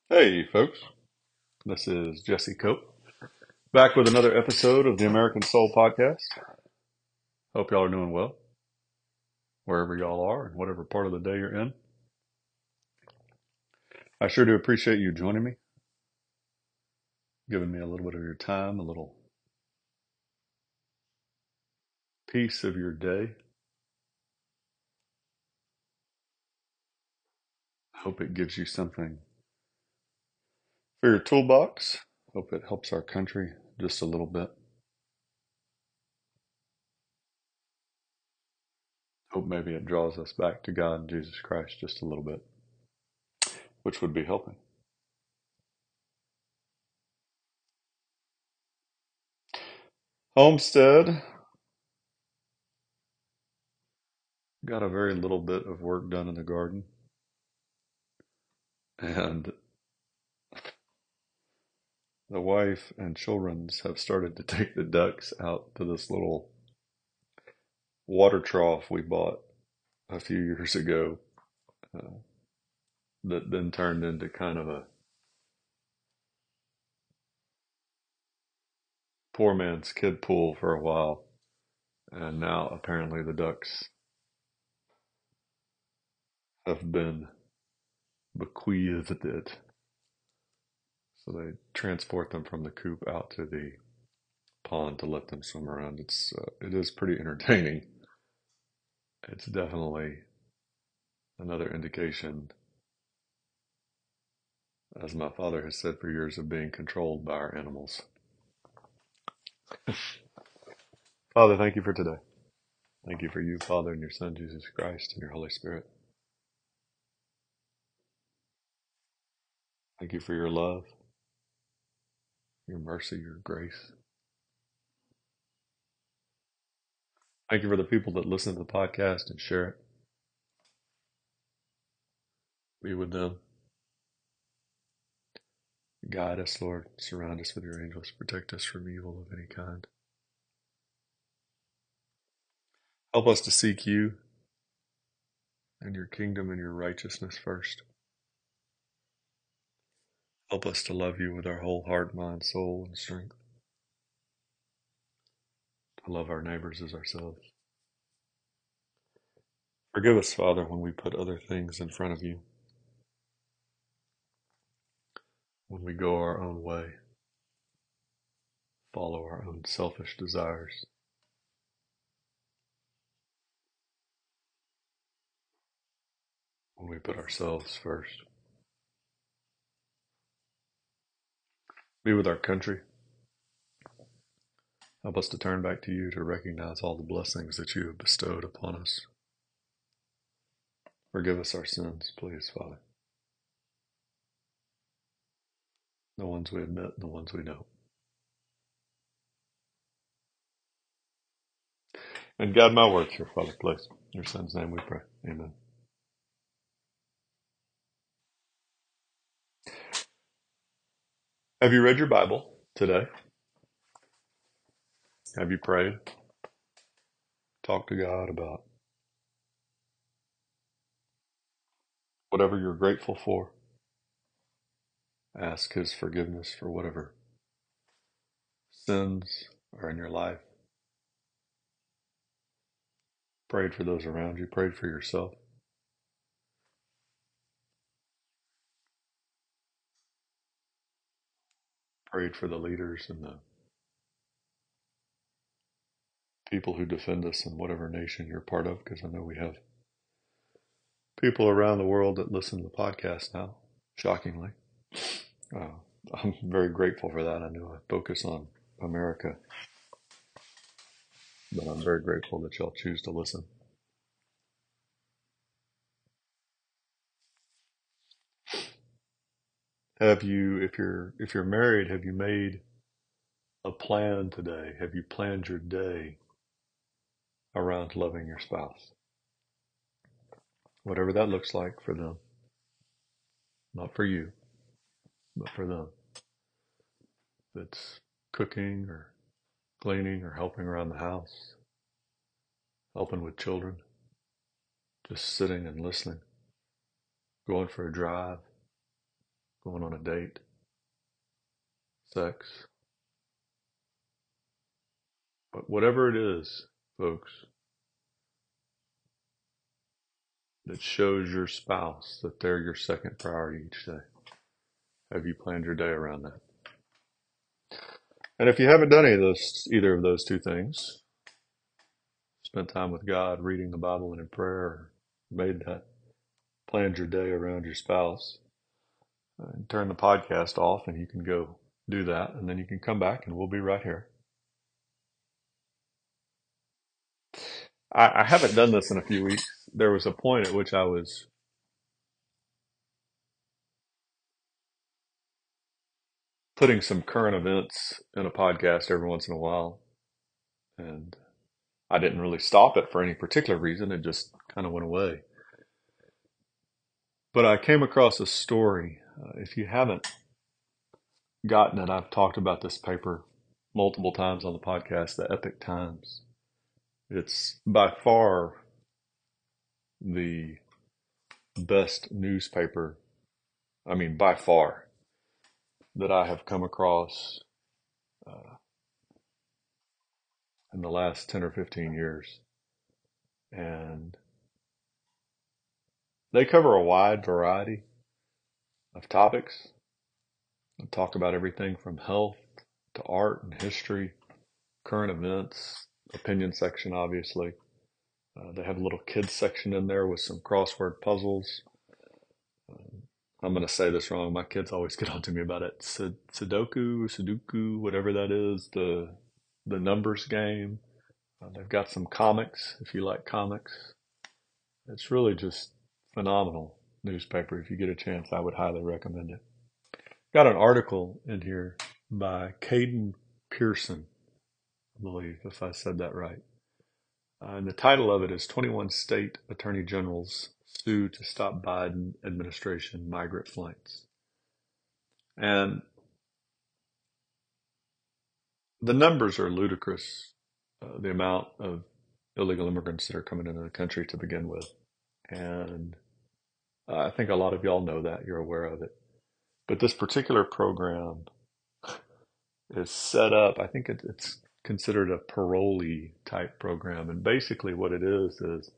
Hey, folks. This is Jesse Cope, back with another episode of the American Soul Podcast. Hope y'all are doing well, wherever y'all are and whatever part of the day you're in. I sure do appreciate you joining me, giving me a little bit of your time, a little piece of your day. Hope it gives you something for your toolbox. Hope it helps our country just a little bit. Hope maybe it draws us back to God and Jesus Christ just a little bit, which would be helping. Homestead got a very little bit of work done in the garden, and the wife and childrens have started to take the ducks out to this little water trough we bought a few years ago, uh, that then turned into kind of a poor man's kid pool for a while. And now apparently the ducks have been bequeathed it. So they transport them from the coop out to the pond to let them swim around. It is pretty entertaining. It's definitely another indication, as my father has said for years, of being controlled by our animals. Father, thank you for today. Thank you for you, Father, and your Son, Jesus Christ, and your Holy Spirit. Thank you for your love, your mercy, your grace. Thank you for the people that listen to the podcast and share it. Be with them. Guide us, Lord. Surround us with your angels. Protect us from evil of any kind. Help us to seek you and your kingdom and your righteousness first. Help us to love you with our whole heart, mind, soul, and strength. To love our neighbors as ourselves. Forgive us, Father, when we put other things in front of you. When we go our own way, follow our own selfish desires. When we put ourselves first. Be with our country. Help us to turn back to you, to recognize all the blessings that you have bestowed upon us. Forgive us our sins, please, Father. The ones we admit and the ones we don't. And guide my words here, Father, please. In your Son's name we pray. Amen. Have you read your Bible today? Have you prayed? Talked to God about whatever you're grateful for. Ask His forgiveness for whatever sins are in your life. Prayed for those around you. Prayed for yourself. Prayed for the leaders and the people who defend us in whatever nation you're part of, because I know we have people around the world that listen to the podcast now, shockingly. Uh, I'm very grateful for that. I know I focus on America, but I'm very grateful that y'all choose to listen. Have you, if you're married, have you made a plan today? Have you planned your day around loving your spouse? Whatever that looks like for them, not for you, but for them. If it's cooking or cleaning or helping around the house, helping with children, just sitting and listening, going for a drive, going on a date, sex. But whatever it is, folks, that shows your spouse that they're your second priority each day. Have you planned your day around that? And if you haven't done either of those two things, spent time with God, reading the Bible and in prayer, or planned your day around your spouse, turn the podcast off and you can go do that. And then you can come back and we'll be right here. I haven't done this in a few weeks. There was a point at which I was putting some current events in a podcast every once in a while. And I didn't really stop it for any particular reason. It just kind of went away. But I came across a story. If you haven't gotten it, I've talked about this paper multiple times on the podcast, the Epoch Times. It's by far the best newspaper, by far, that I have come across in the last 10 or 15 years. And they cover a wide variety of topics. They talk about everything from health to art and history, current events, opinion section, obviously. They have a little kids section in there with some crossword puzzles. I'm going to say this wrong. My kids always get on to me about it. Sudoku, whatever that is, the numbers game. They've got some comics, if you like comics. It's really just phenomenal newspaper. If you get a chance, I would highly recommend it. Got an article in here by Caden Pearson, I believe, if I said that right. And the title of it is 21 State Attorney Generals Sue to Stop Biden Administration Migrant Flights. And the numbers are ludicrous, the amount of illegal immigrants that are coming into the country to begin with. And I think a lot of y'all know that, you're aware of it. But this particular program is set up, I think it's considered a parolee type program. And basically what it is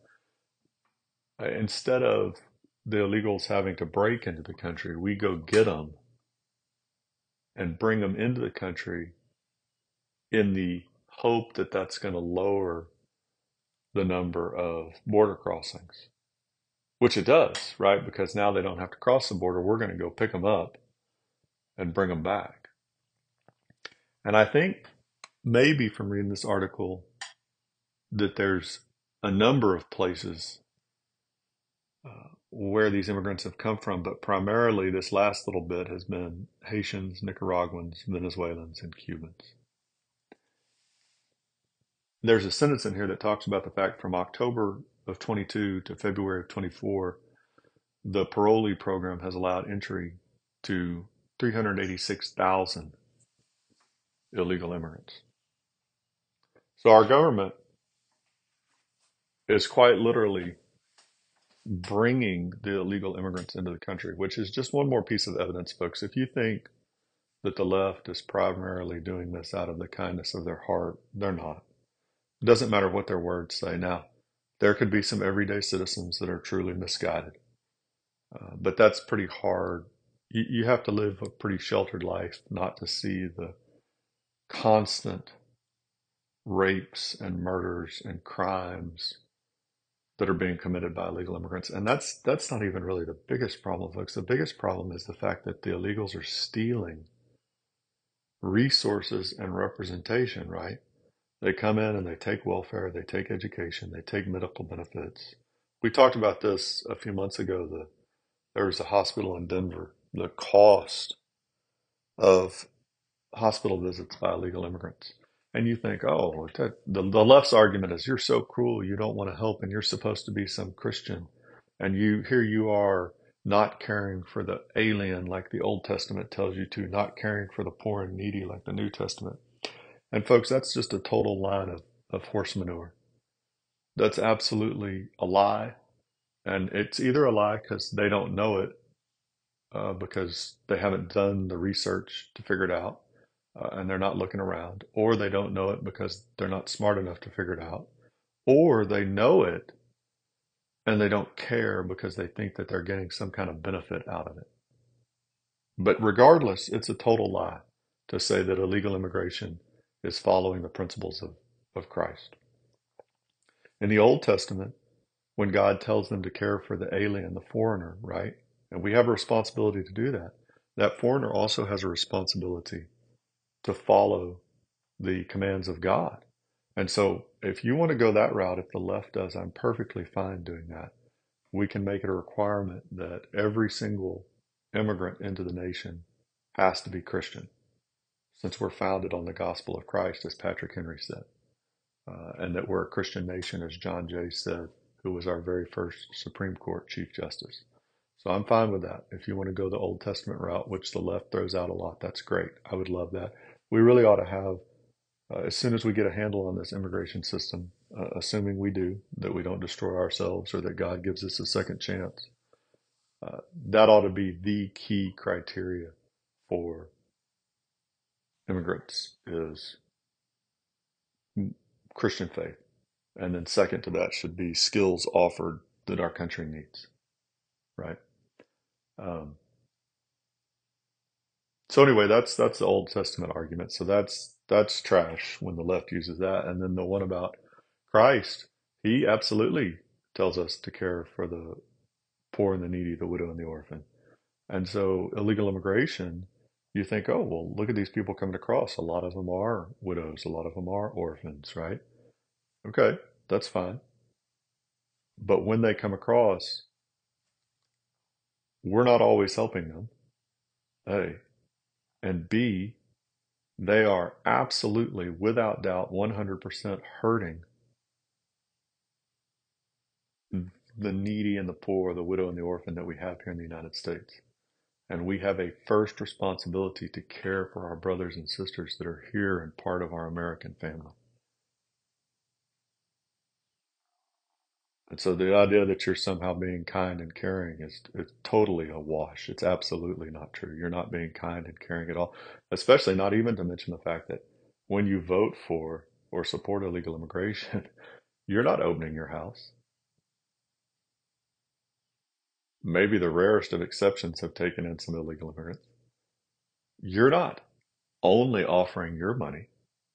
instead of the illegals having to break into the country, we go get them and bring them into the country in the hope that that's going to lower the number of border crossings, which it does, right? Because now they don't have to cross the border. We're going to go pick them up and bring them back. And I think maybe from reading this article that there's a number of places where these immigrants have come from, but primarily this last little bit has been Haitians, Nicaraguans, Venezuelans, and Cubans. There's a sentence in here that talks about the fact from October of 22 to February of 24, the parolee program has allowed entry to 386,000 illegal immigrants. So our government is quite literally bringing the illegal immigrants into the country, which is just one more piece of evidence, folks. If you think that the left is primarily doing this out of the kindness of their heart, they're not. It doesn't matter what their words say. Now, there could be some everyday citizens that are truly misguided, but that's pretty hard. You have to live a pretty sheltered life not to see the constant rapes and murders and crimes that are being committed by illegal immigrants. And that's not even really the biggest problem, folks. The biggest problem is the fact that the illegals are stealing resources and representation, right? They come in and they take welfare, they take education, they take medical benefits. We talked about this a few months ago. There was a hospital in Denver. The cost of hospital visits by illegal immigrants. And you think, oh, the left's argument is you're so cruel, you don't want to help, and you're supposed to be some Christian. And here you are not caring for the alien like the Old Testament tells you to, not caring for the poor and needy like the New Testament. And folks, that's just a total line of horse manure. That's absolutely a lie. And it's either a lie because they don't know it, because they haven't done the research to figure it out, and they're not looking around, or they don't know it because they're not smart enough to figure it out, or they know it and they don't care because they think that they're getting some kind of benefit out of it. But regardless, it's a total lie to say that illegal immigration is following the principles of Christ. In the Old Testament, when God tells them to care for the alien, the foreigner, right? And we have a responsibility to do that. That foreigner also has a responsibility to follow the commands of God. And so if you want to go that route, if the left does, I'm perfectly fine doing that. We can make it a requirement that every single immigrant into the nation has to be Christian, since we're founded on the gospel of Christ, as Patrick Henry said, and that we're a Christian nation, as John Jay said, who was our very first Supreme Court Chief Justice. So I'm fine with that. If you want to go the Old Testament route, which the left throws out a lot, that's great. I would love that. We really ought to have, as soon as we get a handle on this immigration system, assuming we do, that we don't destroy ourselves or that God gives us a second chance, that ought to be the key criteria for immigrants is Christian faith. And then second to that should be skills offered that our country needs, right? Um, so anyway, that's the Old Testament argument. So that's trash when the left uses that. And then the one about Christ, he absolutely tells us to care for the poor and the needy, the widow and the orphan. And so illegal immigration, you think, oh, well, look at these people coming across. A lot of them are widows. A lot of them are orphans, right? Okay, that's fine. But when they come across, we're not always helping them, A. And B, they are absolutely, without doubt, 100% hurting the needy and the poor, the widow and the orphan that we have here in the United States. And we have a first responsibility to care for our brothers and sisters that are here and part of our American family. And so the idea that you're somehow being kind and caring is totally a wash. It's absolutely not true. You're not being kind and caring at all, especially not even to mention the fact that when you vote for or support illegal immigration, you're not opening your house. Maybe the rarest of exceptions have taken in some illegal immigrants. You're not only offering your money.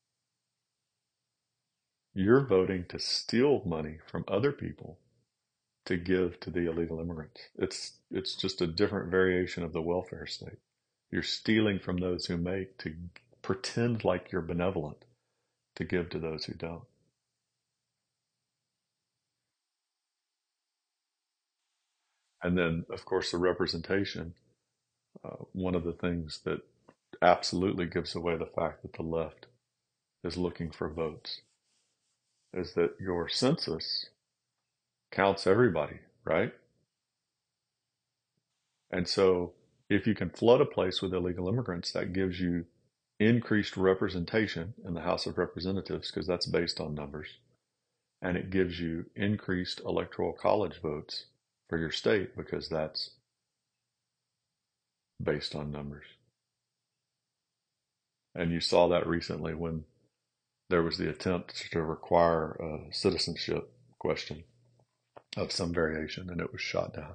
You're voting to steal money from other people to give to the illegal immigrants. It's just a different variation of the welfare state. You're stealing from those who make to pretend like you're benevolent to give to those who don't. And then, of course, the representation. One of the things that absolutely gives away the fact that the left is looking for votes is that your census counts everybody, right? And so if you can flood a place with illegal immigrants, that gives you increased representation in the House of Representatives because that's based on numbers. And it gives you increased electoral college votes for your state because that's based on numbers. And you saw that recently when there was the attempt to require a citizenship question of some variation and it was shot down.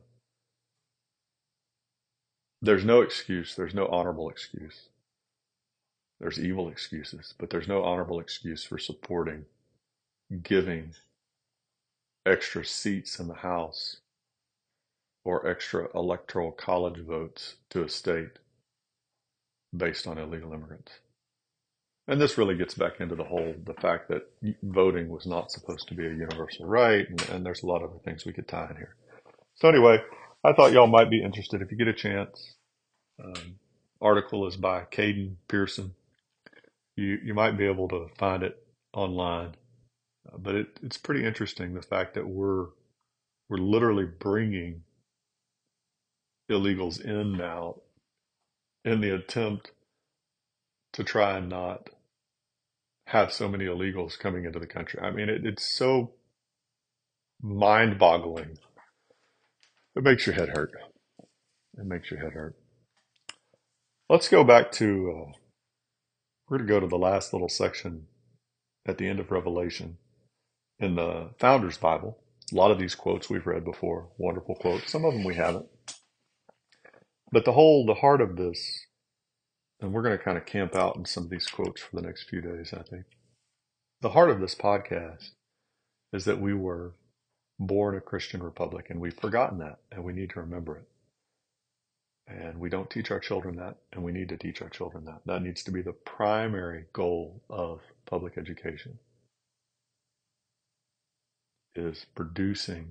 There's no excuse. There's no honorable excuse. There's evil excuses, but there's no honorable excuse for supporting giving extra seats in the House or extra electoral college votes to a state based on illegal immigrants. And this really gets back into the fact that voting was not supposed to be a universal right, and there's a lot of other things we could tie in here. So anyway, I thought y'all might be interested if you get a chance. Article is by Caden Pearson. You might be able to find it online, but it's pretty interesting the fact that we're literally bringing illegals in now in the attempt to try and not have so many illegals coming into the country. I mean, it's so mind boggling. It makes your head hurt. It makes your head hurt. Let's go back to, we're going to go to the last little section at the end of Revelation in the Founders Bible. A lot of these quotes we've read before, wonderful quotes. Some of them we haven't. But the heart of this, and we're going to kind of camp out in some of these quotes for the next few days, I think. The heart of this podcast is that we were born a Christian republic, and we've forgotten that, and we need to remember it. And we don't teach our children that, and we need to teach our children that. That needs to be the primary goal of public education, is producing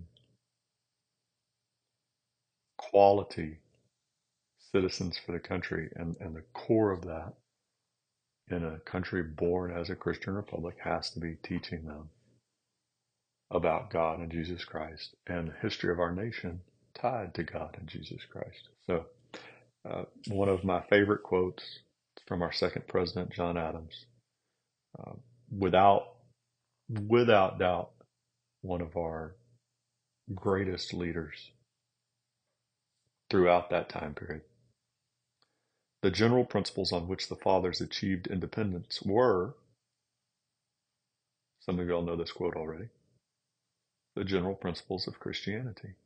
quality citizens for the country. And the core of that in a country born as a Christian republic has to be teaching them about God and Jesus Christ and the history of our nation tied to God and Jesus Christ. So one of my favorite quotes from our second president, John Adams, without doubt, one of our greatest leaders throughout that time period. The general principles on which the fathers achieved independence were, some of y'all know this quote already, the general principles of Christianity.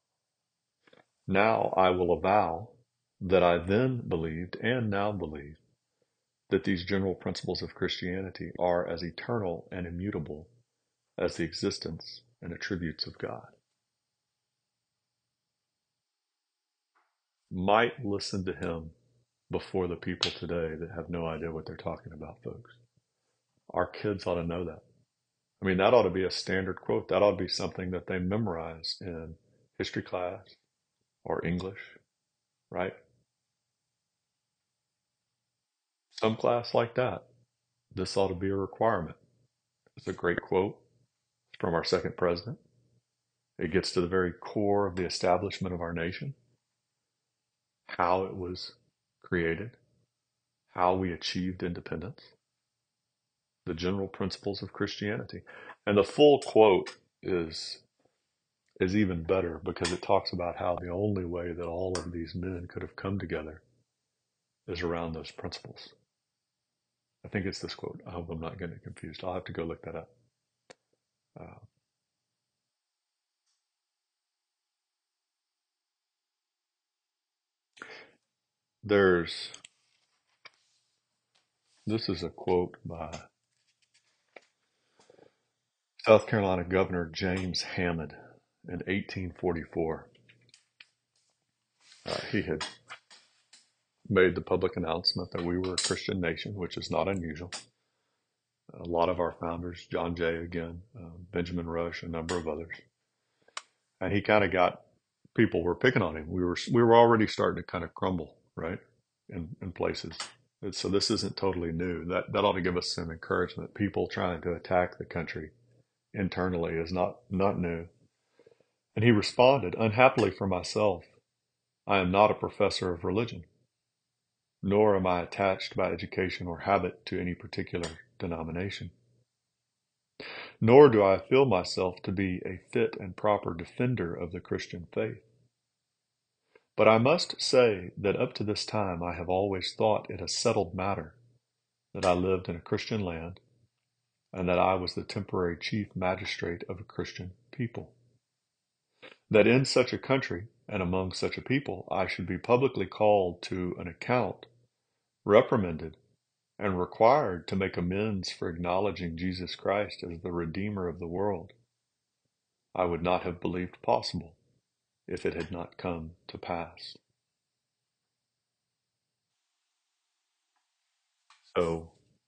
Now I will avow that I then believed and now believe that these general principles of Christianity are as eternal and immutable as the existence and attributes of God. Might listen to him before the people today that have no idea what they're talking about, folks. Our kids ought to know that. I mean, that ought to be a standard quote. That ought to be something that they memorize in history class or English, right? Some class like that. This ought to be a requirement. It's a great quote from our second president. It gets to the very core of the establishment of our nation, how it was created, how we achieved independence, the general principles of Christianity. And the full quote is even better because it talks about how the only way that all of these men could have come together is around those principles. I think it's this quote. I hope I'm not getting it confused. I'll have to go look that up. This is a quote by South Carolina Governor James Hammond in 1844. He had made the public announcement that we were a Christian nation, which is not unusual. A lot of our founders, John Jay again, Benjamin Rush, a number of others. And he kind of got, people were picking on him. We were already starting to kind of crumble, right, in places. And so this isn't totally new. That ought to give us some encouragement. People trying to attack the country internally is not new. And he responded, unhappily for myself, I am not a professor of religion, nor am I attached by education or habit to any particular denomination. Nor do I feel myself to be a fit and proper defender of the Christian faith. But I must say that up to this time I have always thought it a settled matter that I lived in a Christian land and that I was the temporary chief magistrate of a Christian people. That in such a country and among such a people I should be publicly called to an account, reprimanded, and required to make amends for acknowledging Jesus Christ as the Redeemer of the world, I would not have believed possible if it had not come to pass. So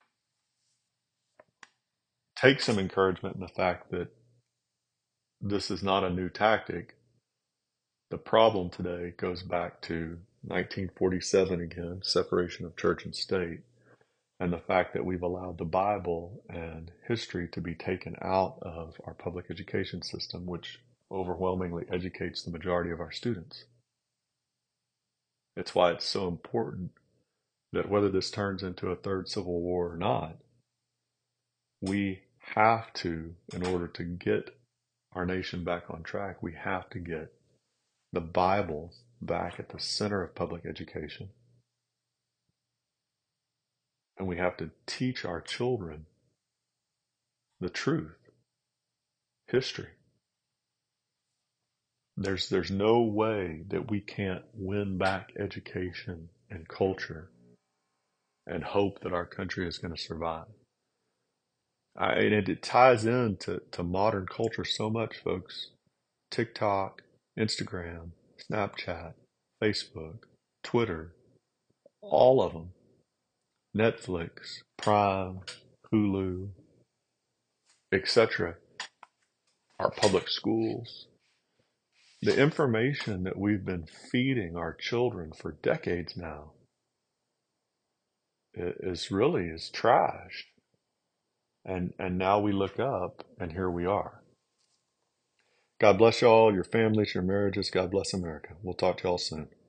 take some encouragement in the fact that this is not a new tactic. The problem today goes back to 1947 again, separation of church and state, and the fact that we've allowed the Bible and history to be taken out of our public education system, which overwhelmingly educates the majority of our students. It's why it's so important that whether this turns into a third civil war or not, we have to, in order to get our nation back on track, we have to get the Bible back at the center of public education. And we have to teach our children the truth, history. There's no way that we can't win back education and culture and hope that our country is going to survive. And it ties into modern culture so much, folks. TikTok, Instagram, Snapchat, Facebook, Twitter, all of them. Netflix, Prime, Hulu, etc. Our public schools. The information that we've been feeding our children for decades now is trash. And now we look up and here we are. God bless y'all, your families, your marriages. God bless America. We'll talk to y'all soon.